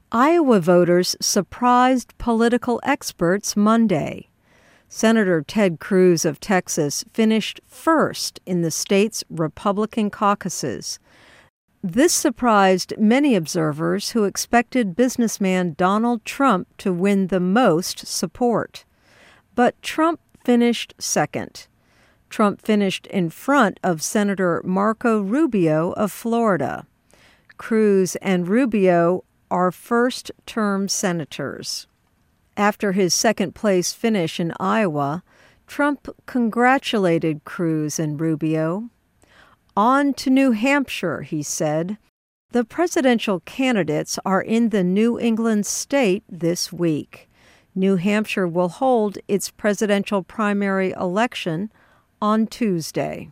Iowa voters surprised political experts Monday. Senator Ted Cruz of Texas finished first in the state's Republican caucuses. This surprised many observers who expected businessman Donald Trump to win the most support. But Trump finished second. Trump finished in front of Senator Marco Rubio of Florida. Cruz and Rubio are first-term senators. After his second-place finish in Iowa, Trump congratulated Cruz and Rubio. "On to New Hampshire," he said. The presidential candidates are in the New England state this week. New Hampshire will hold its presidential primary election on Tuesday.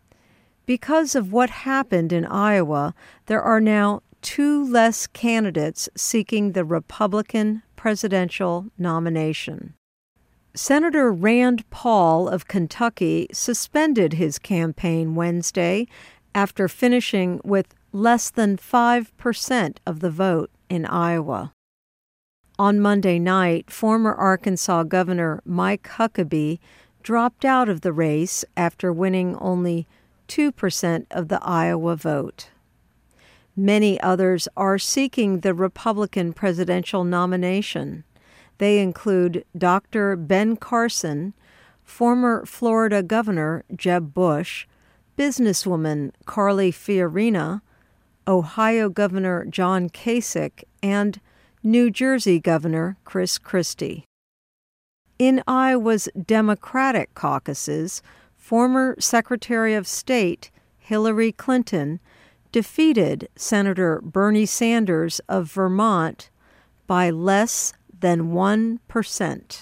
Because of what happened in Iowa, there are now 2 less candidates seeking the Republican presidential nomination. Senator Rand Paul of Kentucky suspended his campaign Wednesday after finishing with less than 5% of the vote in Iowa. On Monday night, former Arkansas Governor Mike Huckabee dropped out of the race after winning only 2% of the Iowa vote. Many others are seeking the Republican presidential nomination. They include Dr. Ben Carson, former Florida Governor Jeb Bush, businesswoman Carly Fiorina, Ohio Governor John Kasich, and New Jersey Governor Chris Christie. In Iowa's Democratic caucuses, former Secretary of State Hillary Clinton defeated Senator Bernie Sanders of Vermont by less than 1%.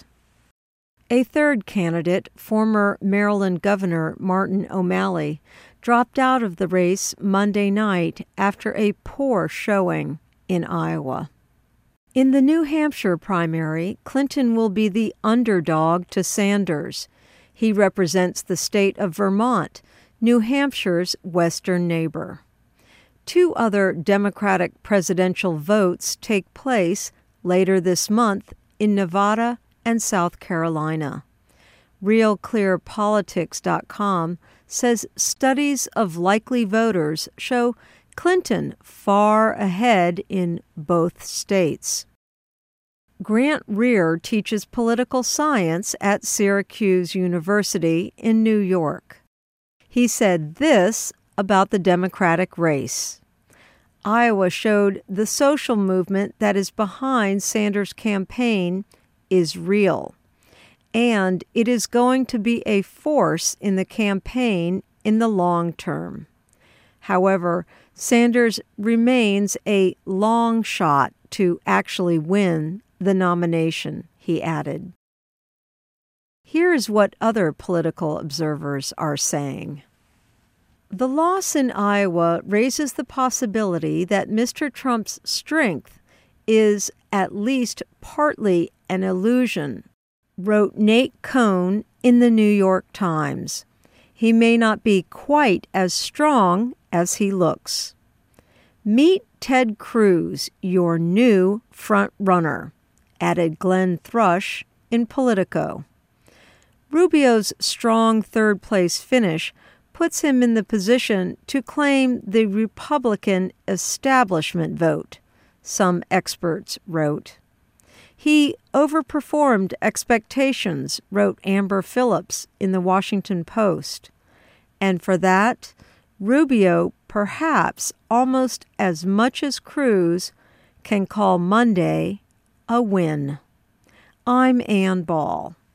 A third candidate, former Maryland Governor Martin O'Malley, dropped out of the race Monday night after a poor showing in Iowa. In the New Hampshire primary, Clinton will be the underdog to Sanders. He represents the state of Vermont, New Hampshire's western neighbor. 2 other Democratic presidential votes take place later this month in Nevada and South Carolina. RealClearPolitics.com says studies of likely voters show Clinton far ahead in both states. Grant Rear teaches political science at Syracuse University in New York. He said this about the Democratic race. Iowa showed the social movement that is behind Sanders' campaign is real, and it is going to be a force in the campaign in the long term. However, Sanders remains a long shot to actually win the nomination, he added. Here is what other political observers are saying. The loss in Iowa raises the possibility that Mr. Trump's strength is at least partly an illusion, wrote Nate Cohn in the New York Times. He may not be quite as strong as he looks. Meet Ted Cruz, your new front runner, added Glenn Thrush in Politico. Rubio's strong third-place finish puts him in the position to claim the Republican establishment vote, some experts wrote. He overperformed expectations, wrote Amber Phillips in the Washington Post. And for that, Rubio, perhaps almost as much as Cruz, can call Monday a win. I'm Ann Ball.